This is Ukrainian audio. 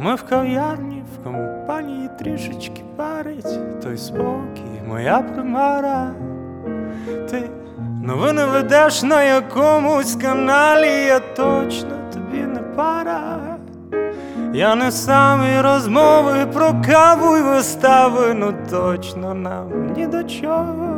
Ми в кав'ярні, в компанії трішечки парить той спокій, моя примара. Ти новини ведеш на якомусь каналі, я точно тобі не пара. Я не самі розмови про каву й вистави, ну точно нам ні до чого.